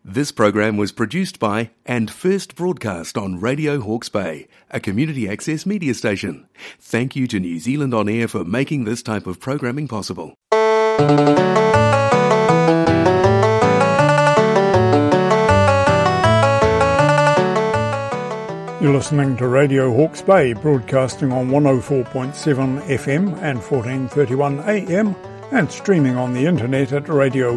This program was produced by and first broadcast on Radio Hawke's Bay, a community access media station. Thank you to New Zealand On Air for making this type of programming possible. You're listening to Radio Hawke's Bay, broadcasting on 104.7 FM and 1431 AM, and streaming on the internet at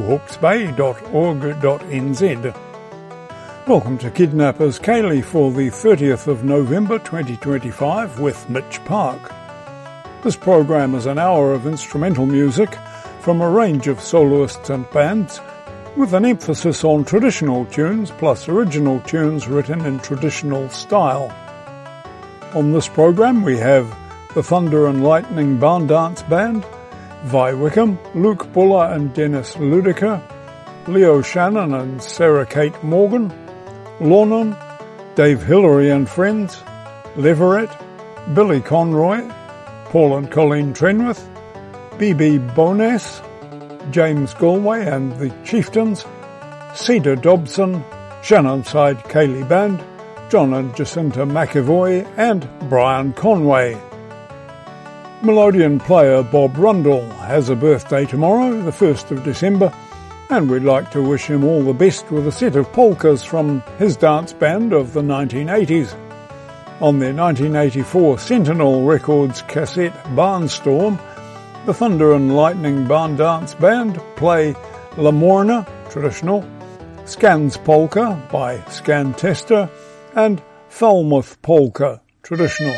radiohawksbay.org.nz. Welcome to Kidnappers Kaylee for the 30th of November 2025 with Mitch Park. This program is an hour of instrumental music from a range of soloists and bands, with an emphasis on traditional tunes plus original tunes written in traditional style. On this program we have the Thunder and Lightning Barn Dance Band, Vi Wickham, Luke Buller and Dennis Ludiker, Leo Shannon and Sarah Kate Morgan, Lornan, Dave Hillary and Friends, Leverett, Billy Conroy, Paul and Colleen Trenwith, B.B. Bonas, James Galway and the Chieftains, Cedar Dobson, Shannonside Kaylee Band, John and Jacinta McAvoy and Brian Conway. Melodeon player Bob Rundle has a birthday tomorrow, the 1st of December, and we'd like to wish him all the best with a set of polkas from his dance band of the 1980s. On their 1984 Sentinel Records cassette Barnstorm, the Thunder and Lightning Barn Dance Band play La Morna, traditional, Scans Polka by Scan Tester, and Falmouth Polka, traditional.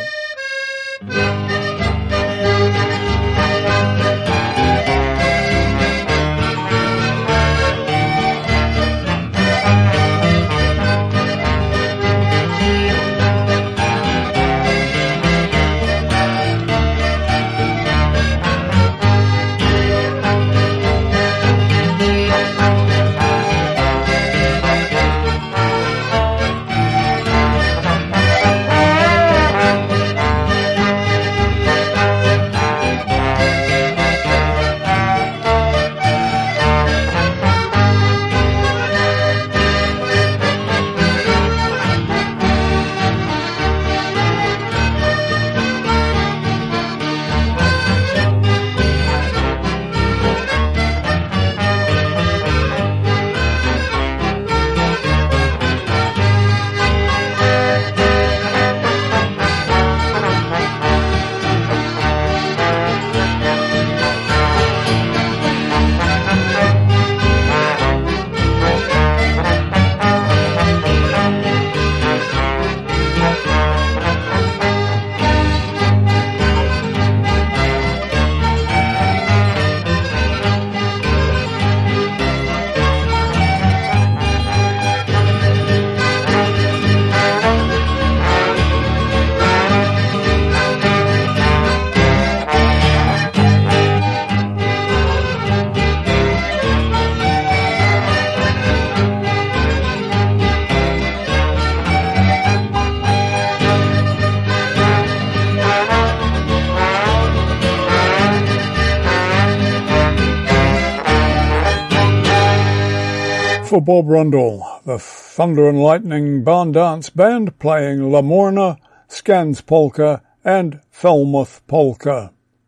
For Bob Rundle, the Thunder and Lightning Barn Dance Band playing La Morna, Scans Polka and Falmouth Polka.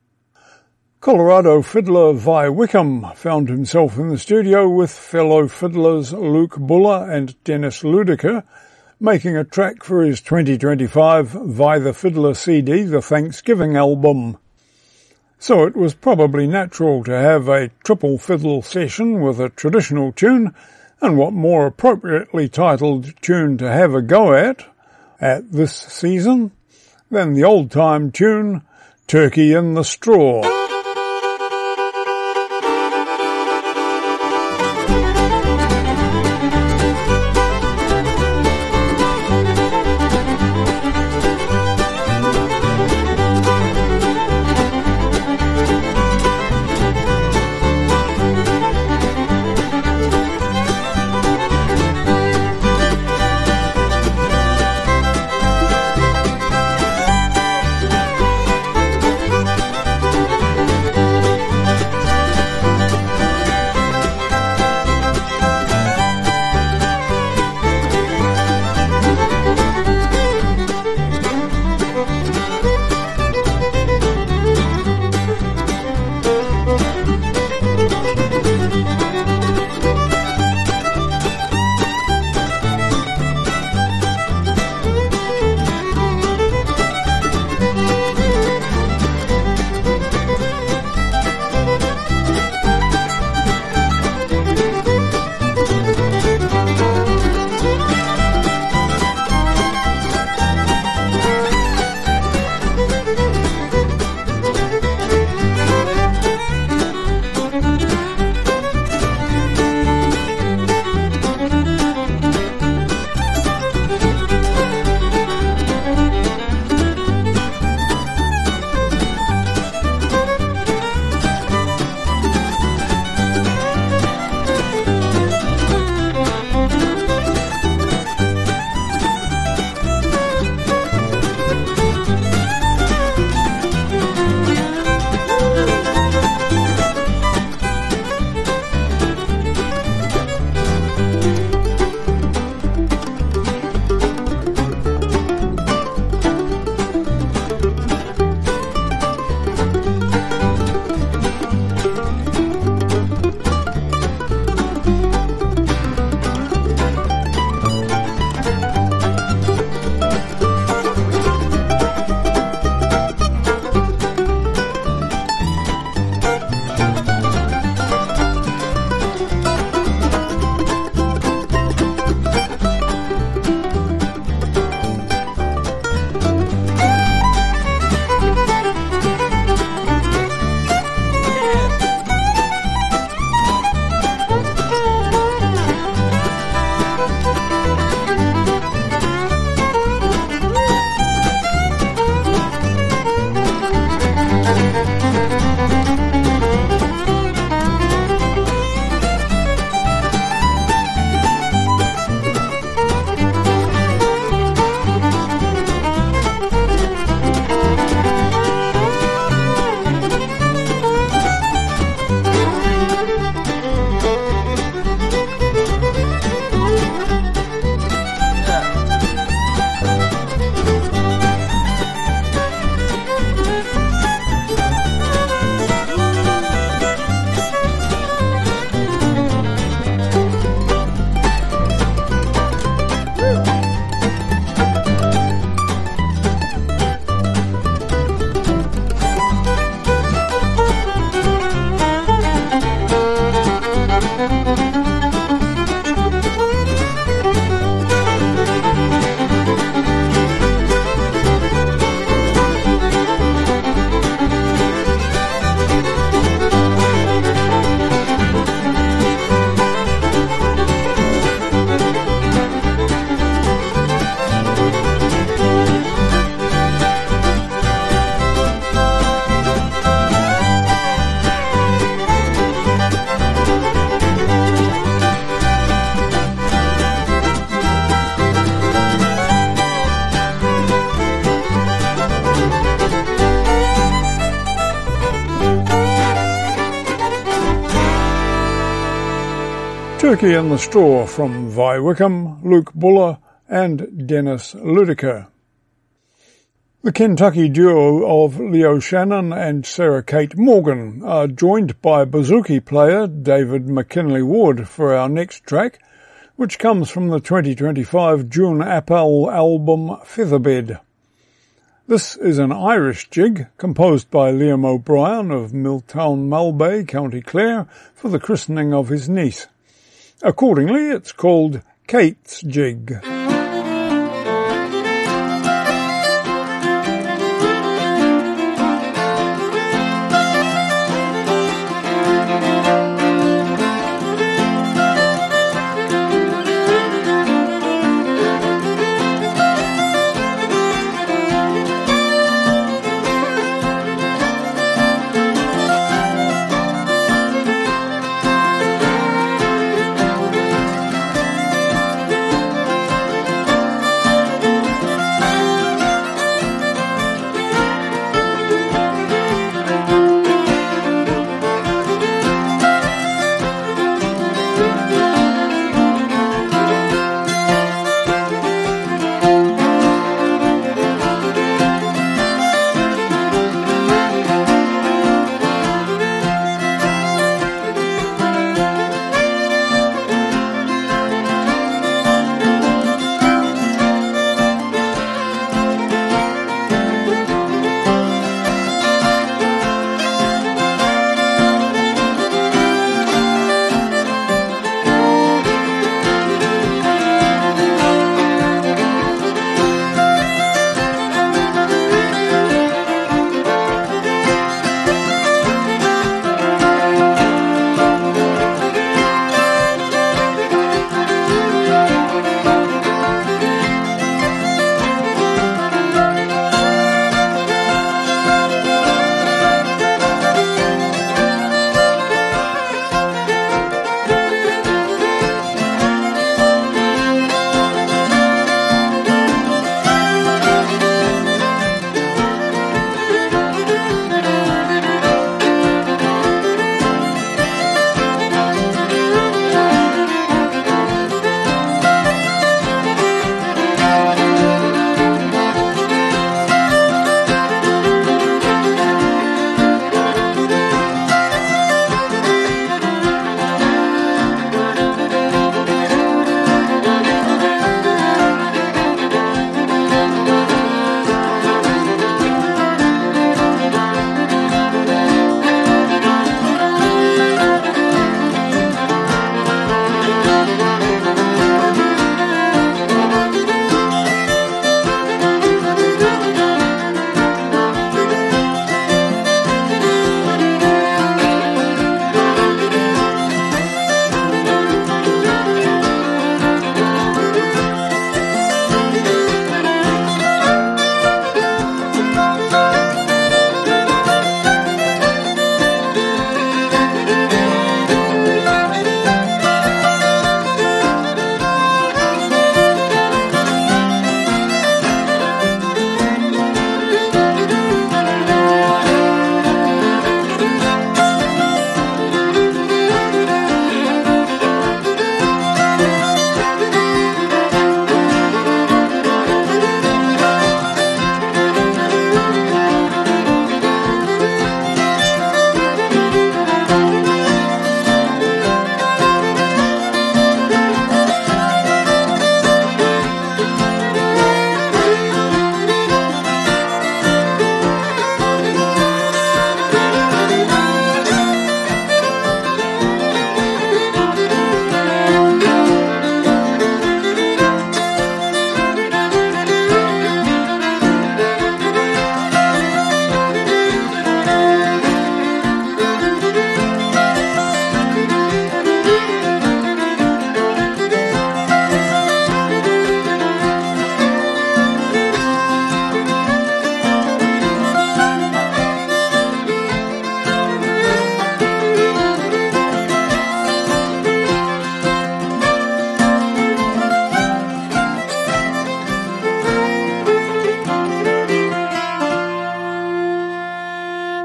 Colorado fiddler Vi Wickham found himself in the studio with fellow fiddlers Luke Buller and Dennis Ludiker, making a track for his 2025 Vi the Fiddler CD, the Thanksgiving album. So it was probably natural to have a triple fiddle session with a traditional tune, and what more appropriately titled tune to have a go at this season than the old-time tune Turkey in the Straw. Turkey in the Straw from Vi Wickham, Luke Buller and Dennis Ludiker. The Kentucky duo of Leo Shannon and Sarah Kate Morgan are joined by bouzouki player David McKinley Wood for our next track, which comes from the 2025 June Appel album Featherbed. This is an Irish jig composed by Liam O'Brien of Milltown Malbay, County Clare, for the christening of his niece. Accordingly, it's called Kate's Jig.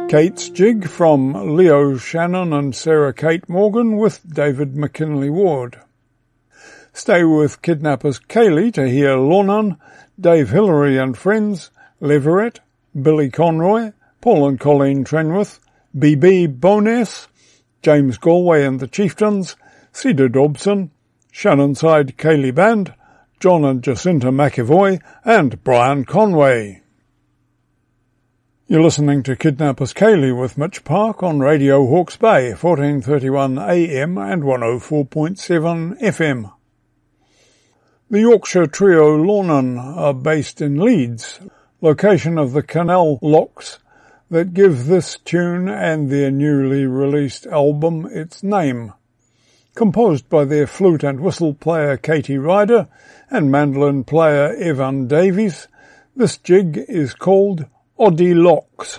Kate's Jig from Leo Shannon and Sarah Kate Morgan with David McKinley Ward. Stay with Kidnappers Kaylee to hear Lornan, Dave Hillary and Friends, Leverett, Billy Conroy, Paul and Colleen Trenwith, B.B. Bowness, James Galway and the Chieftains, Cedar Dobson, Shannonside Kaylee Band, John and Jacinta McEvoy, and Brian Conway. You're listening to Kidnappers Kaylee with Mitch Park on Radio Hawke's Bay, 1431 AM and 104.7 FM. The Yorkshire trio Lornan are based in Leeds, location of the Canal Locks that give this tune and their newly released album its name. Composed by their flute and whistle player Katie Ryder and mandolin player Evan Davies, this jig is called Oddie Locks.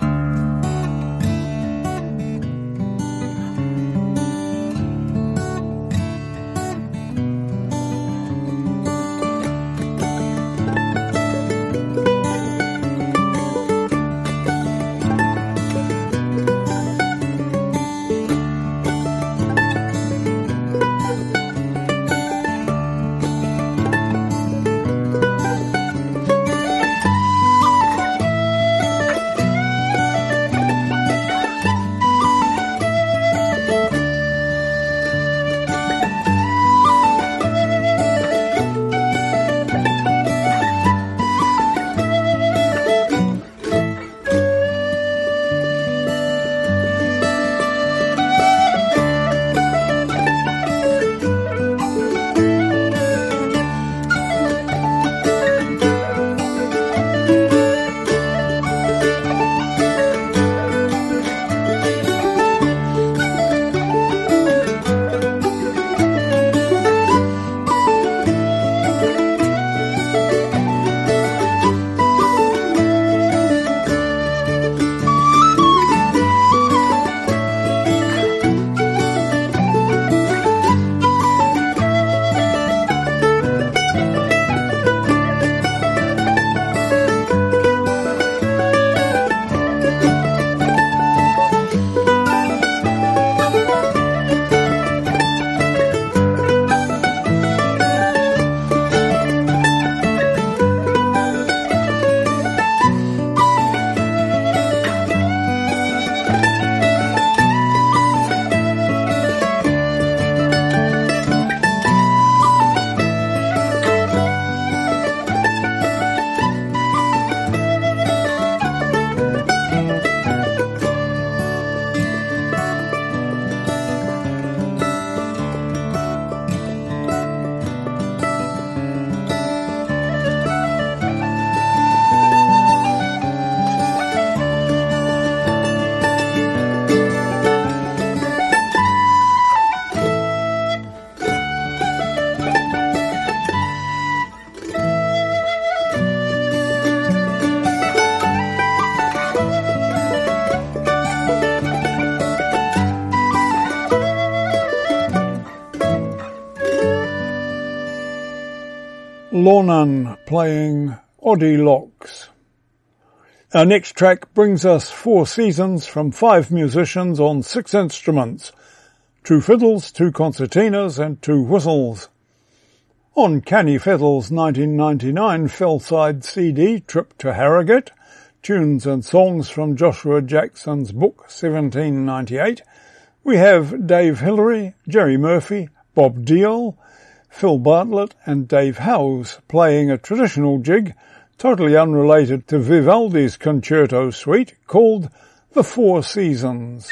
Lornan playing Oddie Locks. Our next track brings us 4 seasons from 5 musicians on 6 instruments, 2 fiddles, 2 concertinas and 2 whistles. On Canny Fiddle's 1999 Fellside CD Trip to Harrogate, tunes and songs from Joshua Jackson's book 1798, we have Dave Hillary, Jerry Murphy, Bob Deal, Phil Bartlett and Dave Howes playing a traditional jig totally unrelated to Vivaldi's concerto suite called The Four Seasons.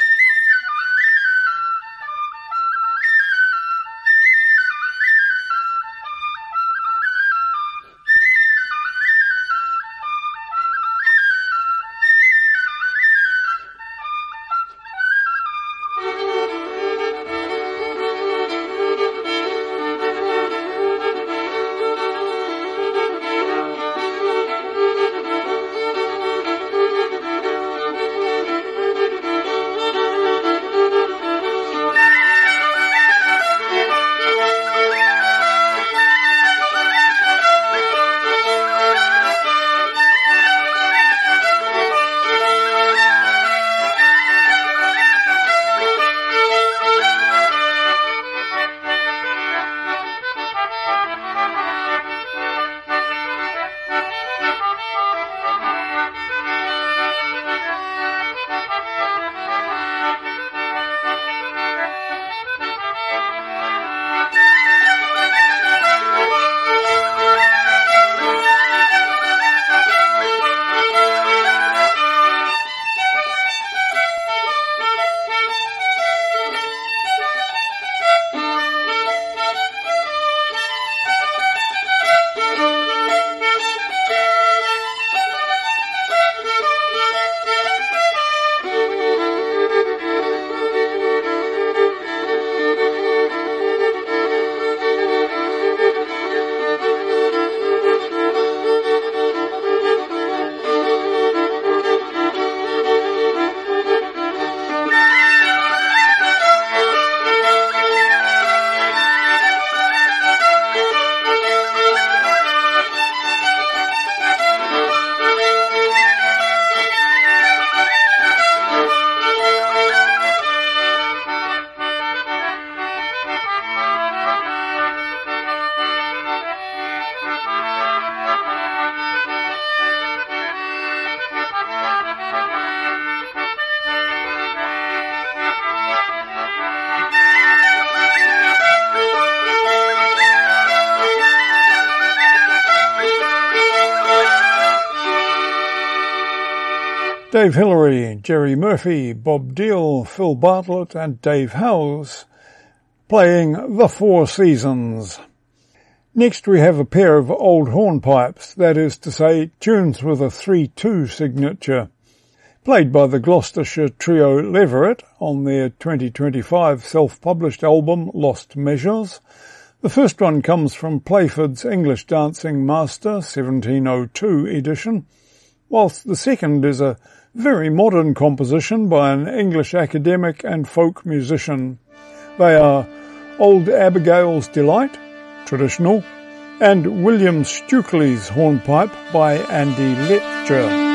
Dave Hillary, Jerry Murphy, Bob Deal, Phil Bartlett and Dave Howes playing The Four Seasons. Next we have a pair of old hornpipes, that is to say, tunes with a 3/2 signature, played by the Gloucestershire trio Leverett on their 2025 self-published album Lost Measures. The first one comes from Playford's English Dancing Master 1702 edition, whilst the second is a very modern composition by an English academic and folk musician. They are Old Abigail's Delight, traditional, and William Stukely's Hornpipe by Andy Letcher.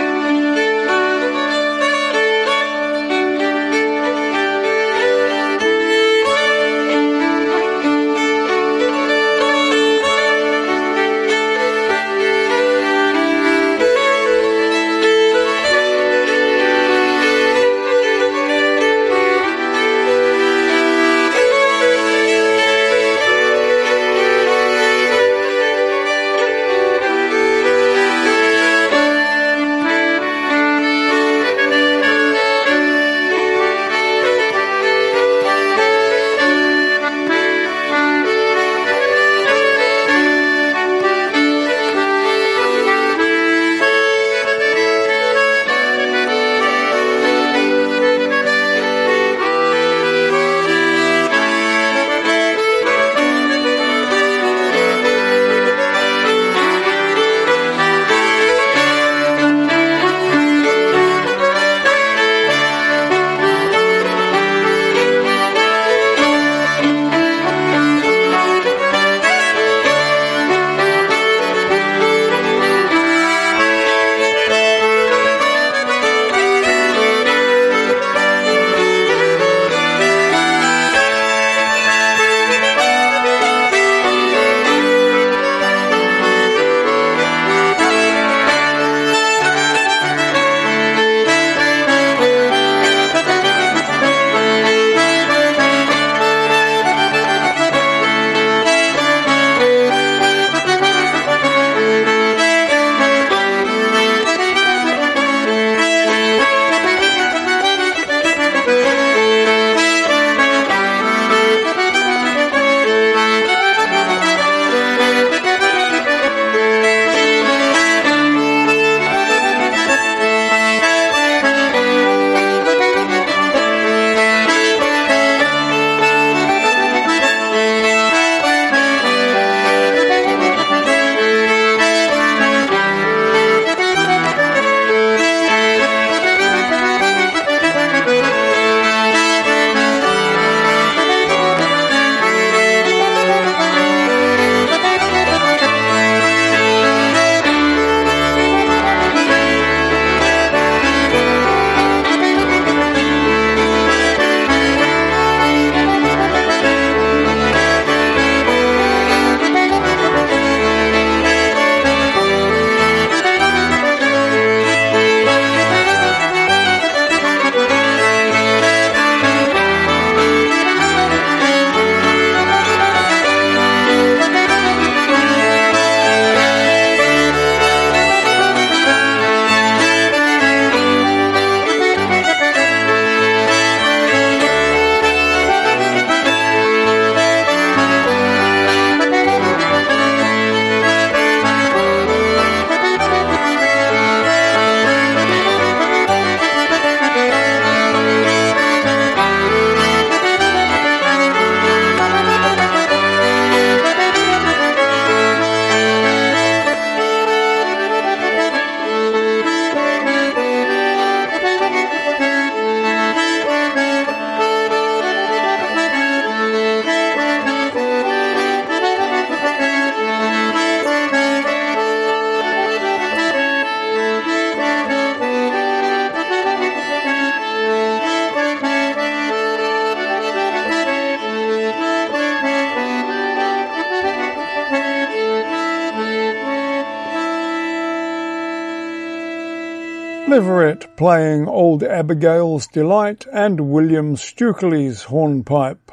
Leverett playing Old Abigail's Delight and William Stukely's Hornpipe.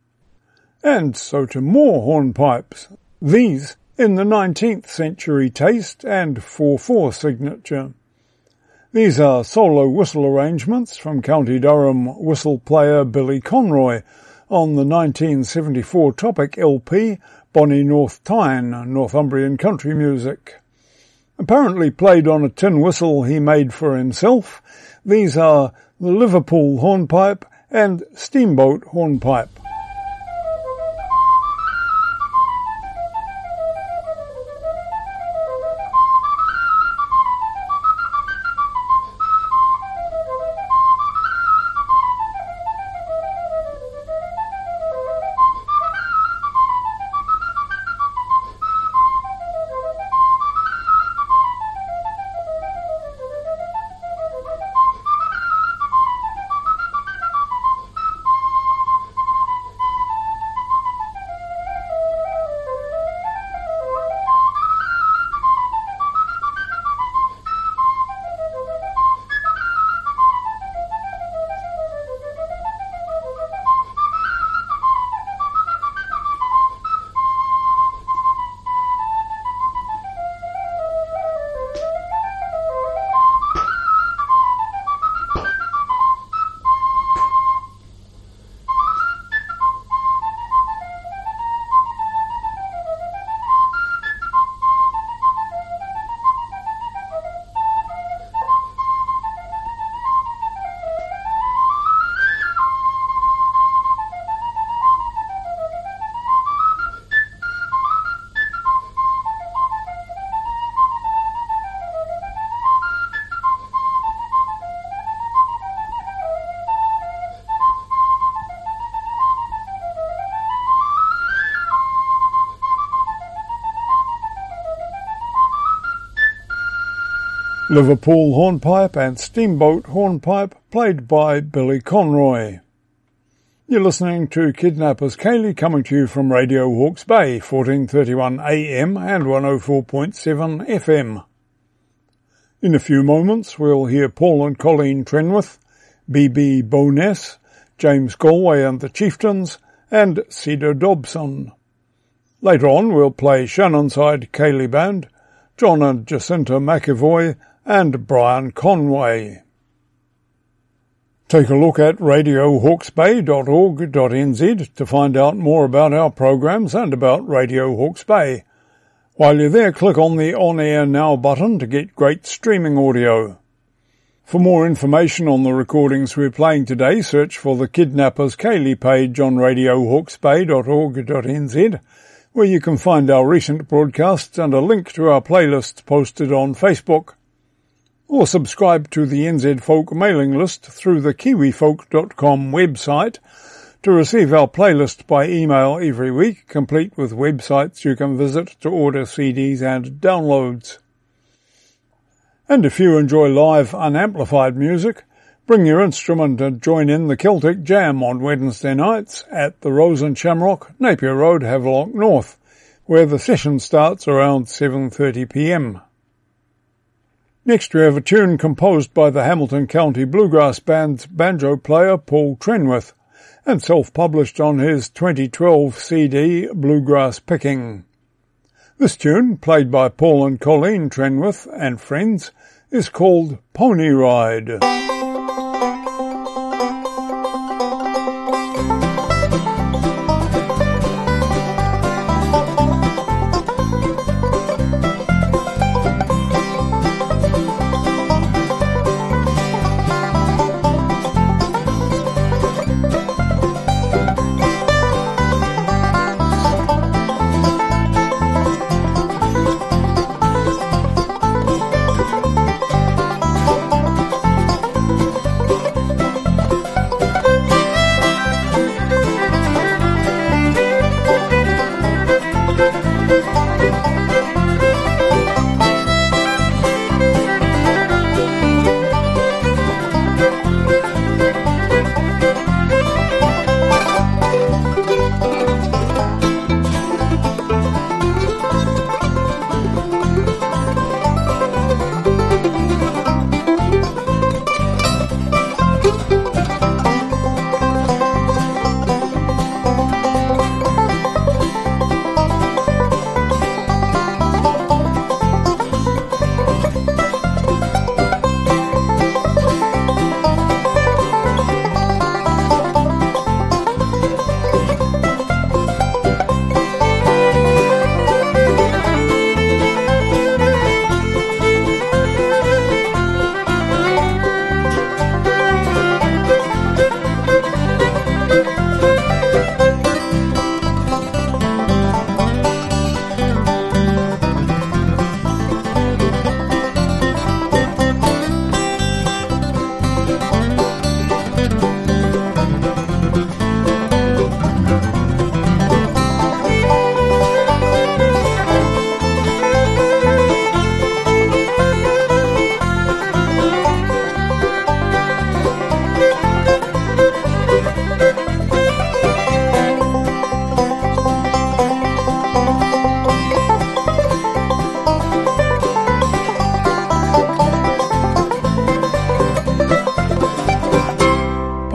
And so to more hornpipes, these in the 19th century taste and 4/4 signature. These are solo whistle arrangements from County Durham whistle player Billy Conroy on the 1974 Topic LP Bonnie North Tyne, Northumbrian country music. Apparently played on a tin whistle he made for himself, these are the Liverpool hornpipe and Steamboat hornpipe. Liverpool hornpipe and Steamboat hornpipe played by Billy Conroy. You're listening to Kidnappers Kaylee coming to you from Radio Hawke's Bay, 1431 AM and 104.7 FM. In a few moments we'll hear Paul and Colleen Trenwith, B.B. Bowness, James Galway and the Chieftains, and Cedar Dobson. Later on we'll play Shannonside Kaylee Band, John and Jacinta McEvoy, and Brian Conway. Take a look at radiohawksbay.org.nz to find out more about our programs and about Radio Hawke's Bay. While you're there, click on the On Air Now button to get great streaming audio. For more information on the recordings we're playing today, search for the Kidnappers Kaylee page on radiohawksbay.org.nz, where you can find our recent broadcasts and a link to our playlists posted on Facebook. Or subscribe to the NZ Folk mailing list through the kiwifolk.com website to receive our playlist by email every week, complete with websites you can visit to order CDs and downloads. And if you enjoy live unamplified music, bring your instrument and join in the Celtic Jam on Wednesday nights at the Rose and Shamrock, Napier Road, Havelock North, where the session starts around 7:30 p.m. Next we have a tune composed by the Hamilton County Bluegrass Band's banjo player Paul Trenwith and self-published on his 2012 CD Bluegrass Picking. This tune, played by Paul and Colleen Trenwith and friends, is called Pony Ride.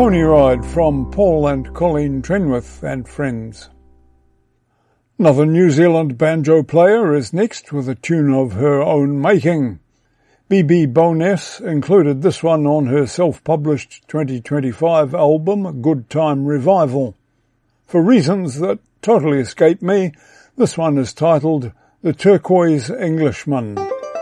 Pony Ride from Paul and Colleen Trenwith and Friends. Another New Zealand banjo player is next with a tune of her own making. BB Bowness included this one on her self-published 2025 album Good Time Revival. For reasons that totally escape me, this one is titled The Turquoise Englishman.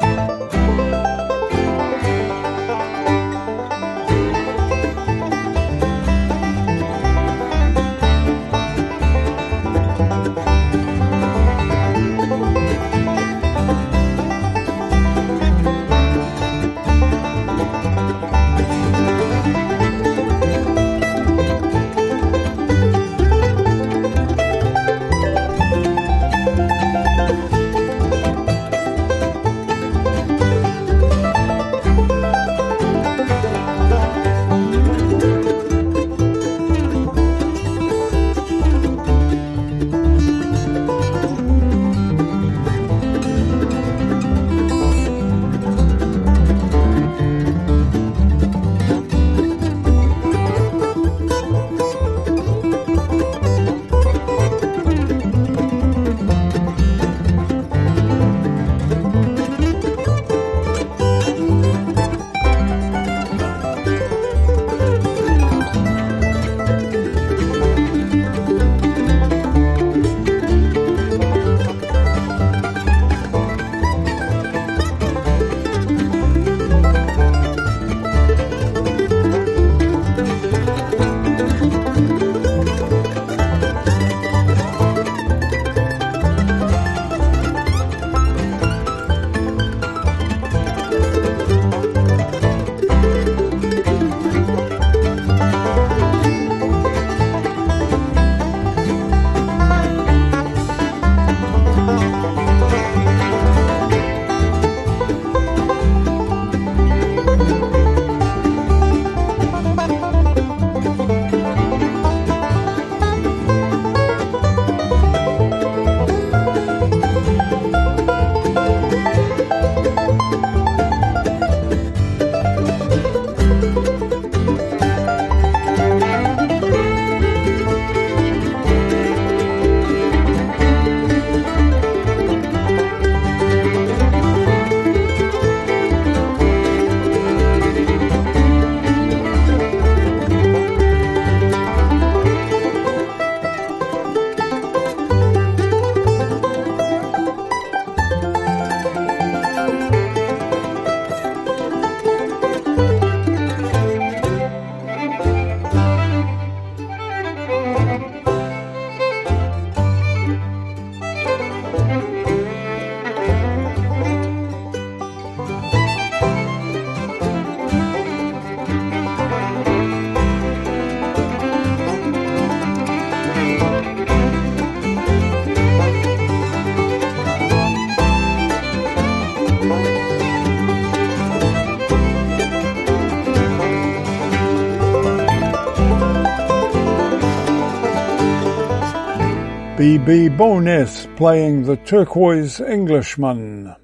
BB Bowness playing The Turquoise Englishman.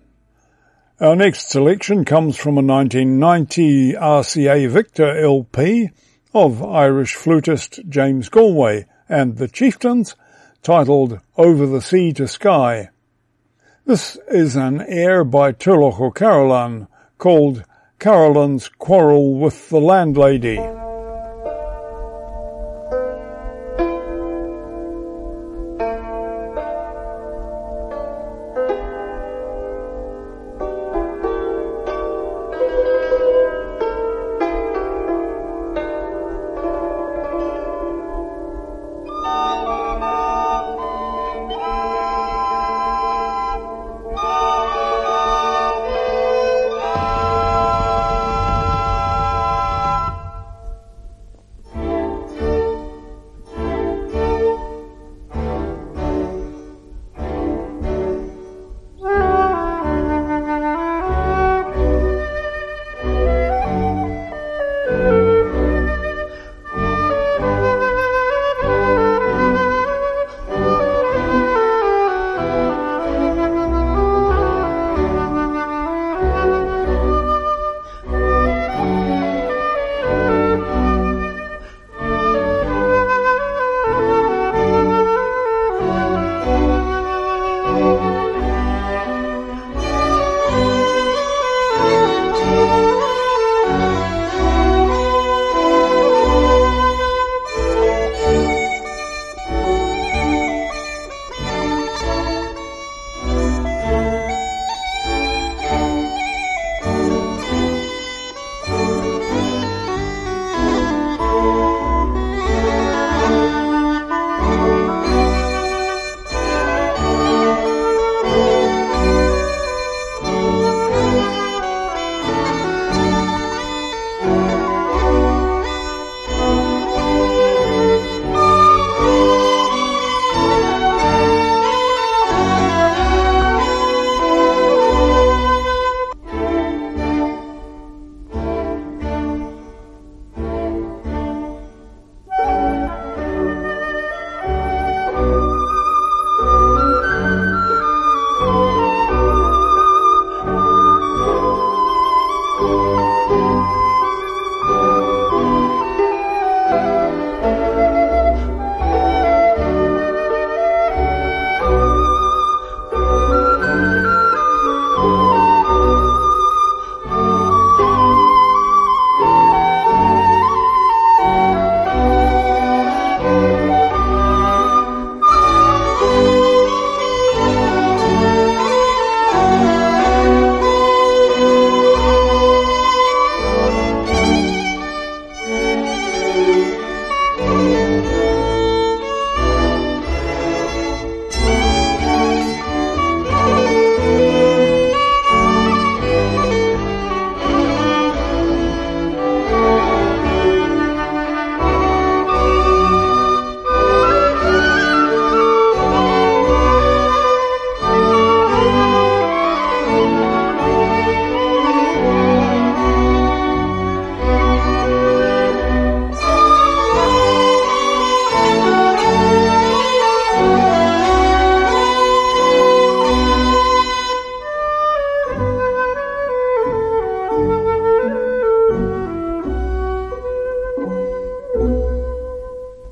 Our next selection comes from a 1990 RCA Victor LP of Irish flutist James Galway and the Chieftains, titled Over the Sea to Sky. This is an air by Turlough O'Carolan called Caroline's Quarrel with the Landlady.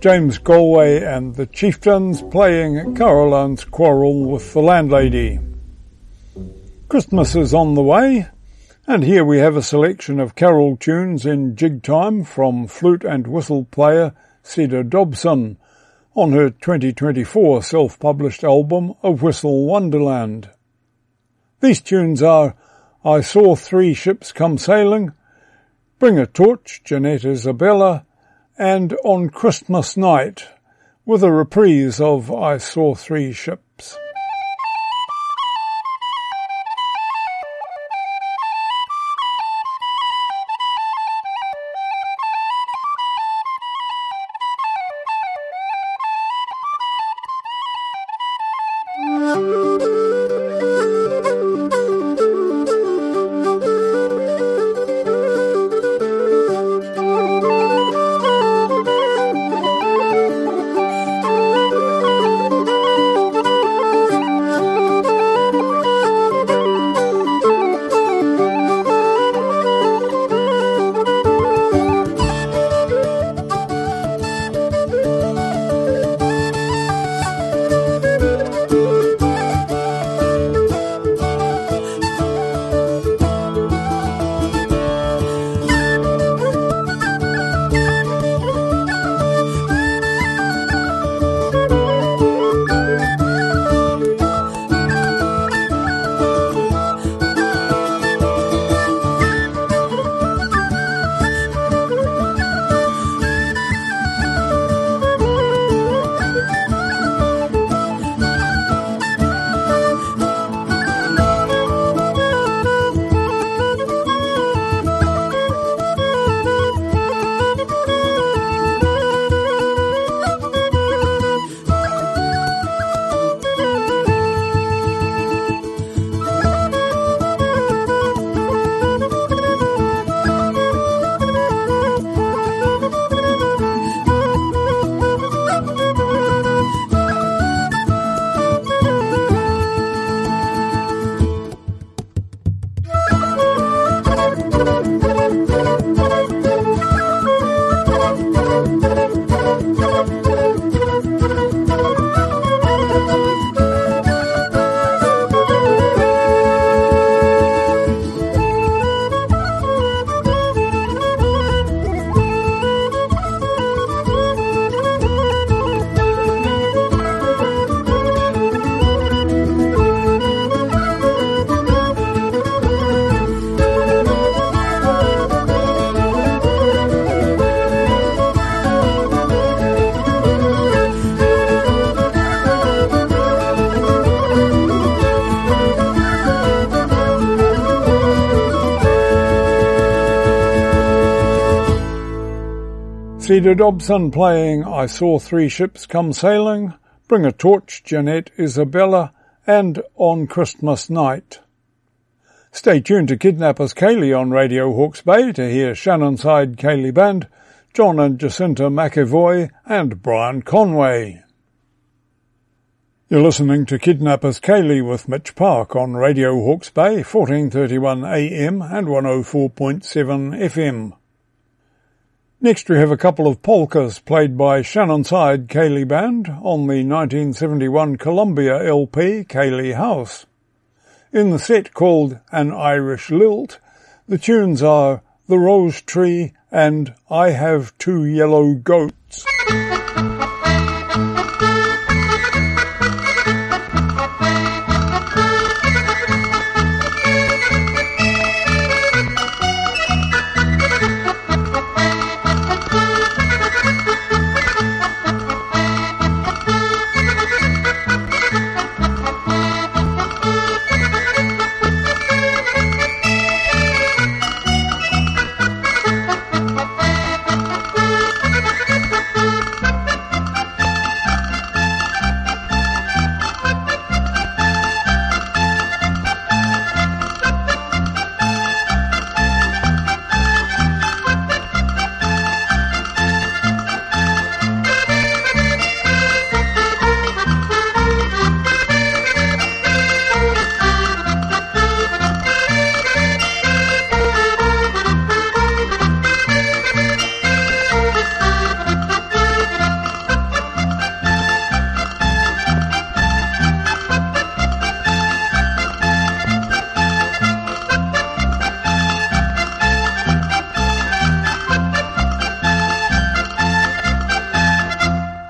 James Galway and the Chieftains playing Caroline's Quarrel with the Landlady. Christmas is on the way, and here we have a selection of carol tunes in jig time from flute and whistle player Cedar Dobson on her 2024 self-published album A Whistle Wonderland. These tunes are I Saw Three Ships Come Sailing, Bring a Torch, Jeanette Isabella, and On Christmas Night, with a reprise of I Saw Three Ships. Cedar Dobson playing I Saw Three Ships Come Sailing, Bring a Torch, Jeanette Isabella, and On Christmas Night. Stay tuned to Kidnappers Ceilidh on Radio Hawke's Bay to hear Shannonside Ceilidh Band, John and Jacinta McEvoy, and Brian Conway. You're listening to Kidnappers Ceilidh with Mitch Park on Radio Hawke's Bay, 1431 AM and 104.7 FM. Next we have a couple of polkas played by Shannonside Ceilidh Band on the 1971 Columbia LP Ceilidh House. In the set called An Irish Lilt, the tunes are The Rose Tree and I Have Two Yellow Goats.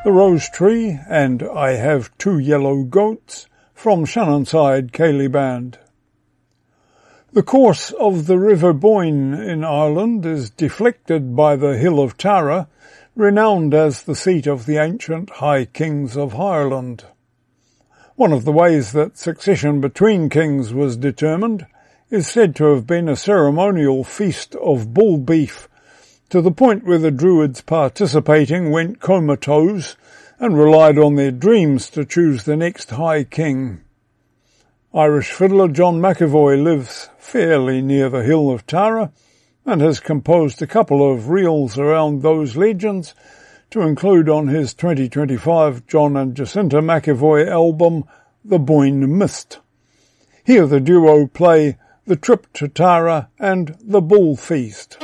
The Rose Tree and I Have Two Yellow Goats from Shannonside Ceilidh Band. The course of the River Boyne in Ireland is deflected by the Hill of Tara, renowned as the seat of the ancient High Kings of Ireland. One of the ways that succession between kings was determined is said to have been a ceremonial feast of bull beef, to the point where the Druids participating went comatose and relied on their dreams to choose the next High King. Irish fiddler John McEvoy lives fairly near the Hill of Tara and has composed a couple of reels around those legends to include on his 2025 John and Jacinta McEvoy album, The Boyne Mist. Here the duo play The Trip to Tara and The Bull Feast.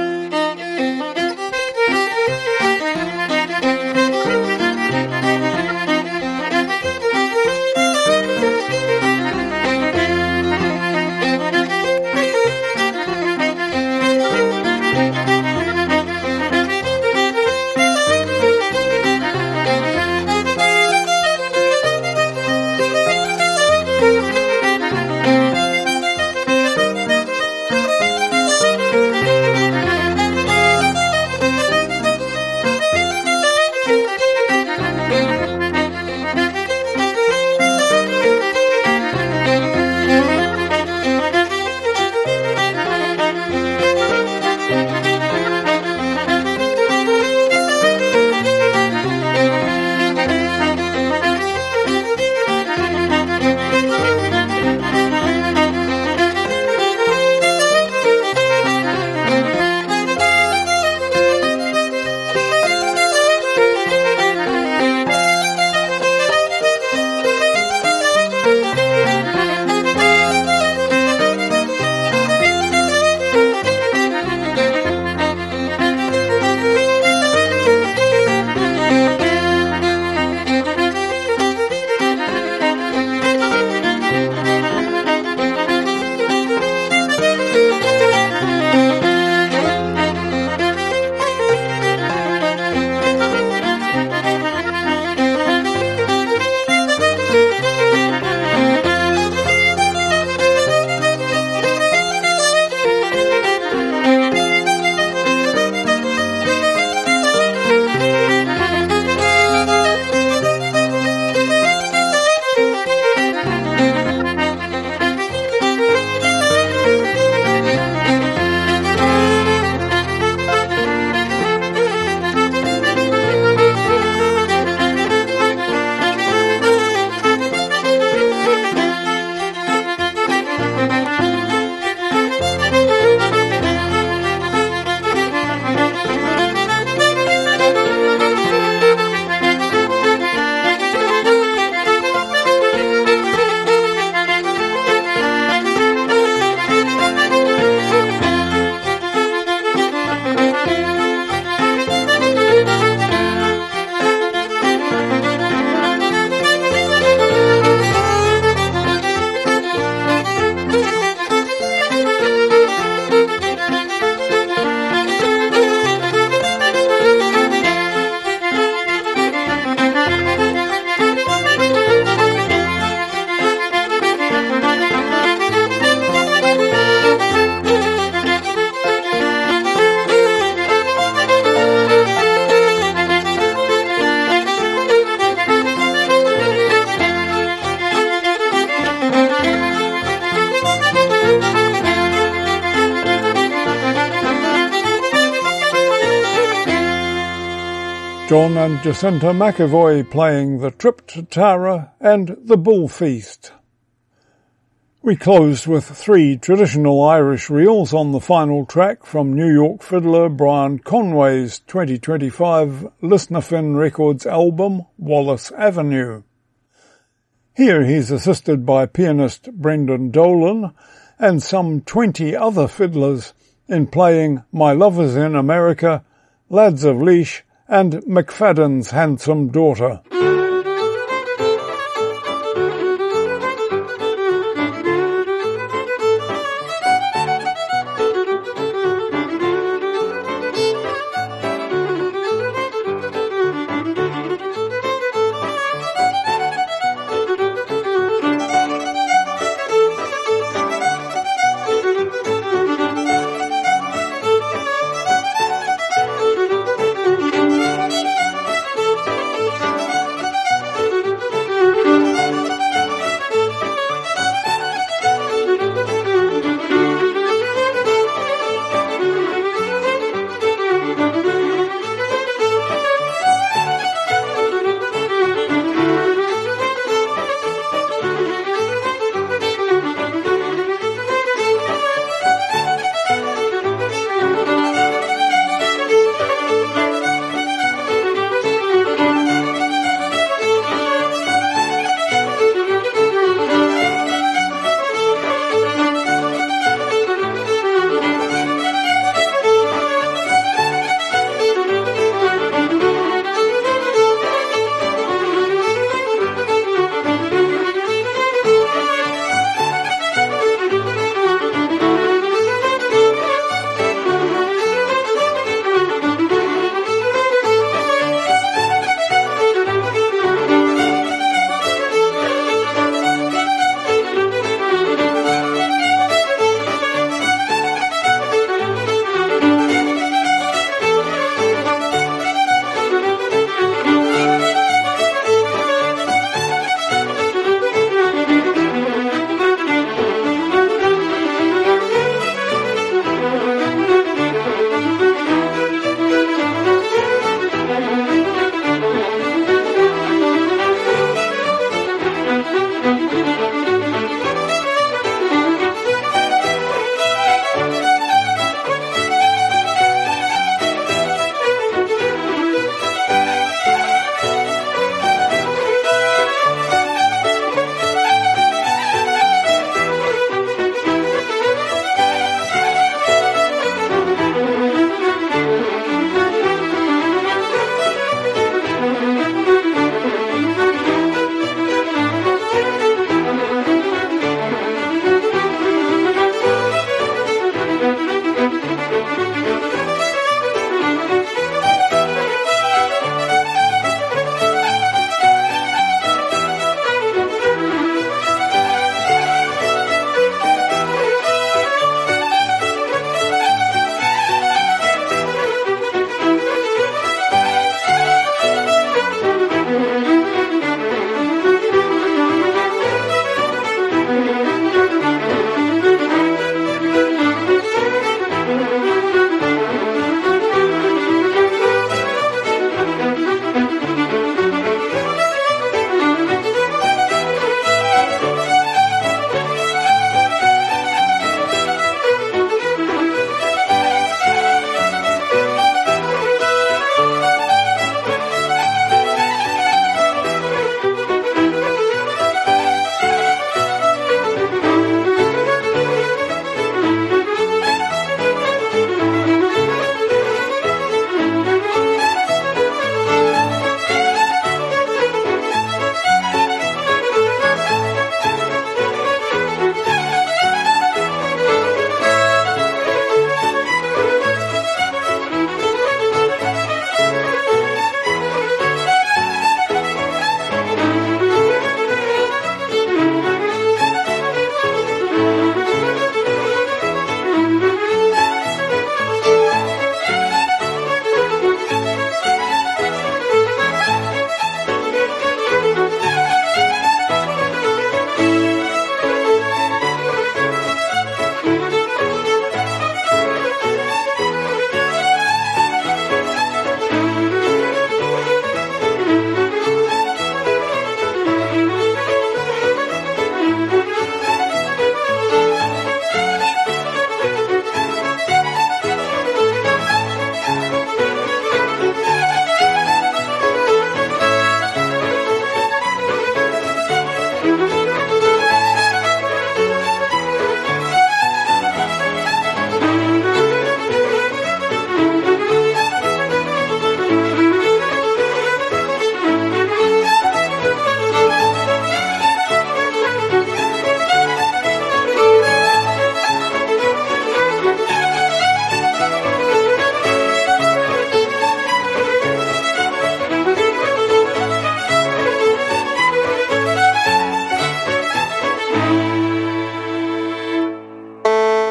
John and Jacinta McEvoy playing The Trip to Tara and The Bull Feast. We closed with 3 traditional Irish reels on the final track from New York fiddler Brian Conway's 2025 Listenerfin Records album, Wallace Avenue. Here he's assisted by pianist Brendan Dolan and some 20 other fiddlers in playing My Lover's in America, Lads of Laois and McFadden's Handsome Daughter.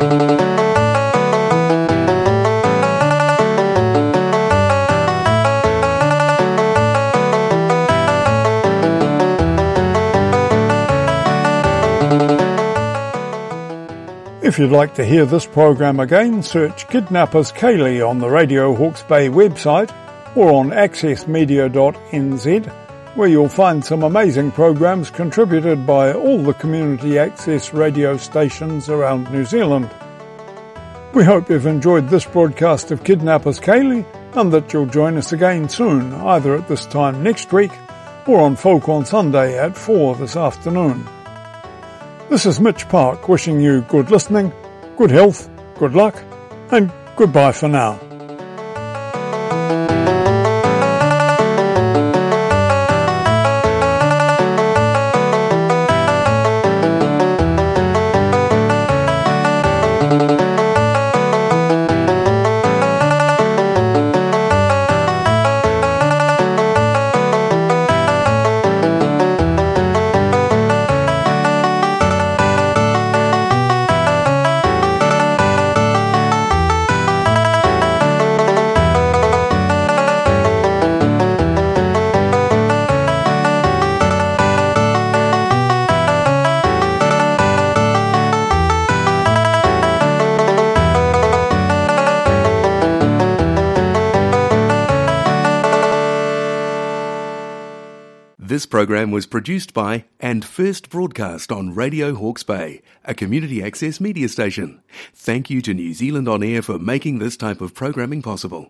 If you'd like to hear this program again, search Kidnappers Kaylee on the Radio Hawke's Bay website or on accessmedia.nz, where you'll find some amazing programs contributed by all the community access radio stations around New Zealand. We hope you've enjoyed this broadcast of Kidnappers Kaylee and that you'll join us again soon, either at this time next week or on Folk on Sunday at 4 this afternoon. This is Mitch Park wishing you good listening, good health, good luck, and goodbye for now. This program was produced by and first broadcast on Radio Hawke's Bay, a community access media station. Thank you to New Zealand On Air for making this type of programming possible.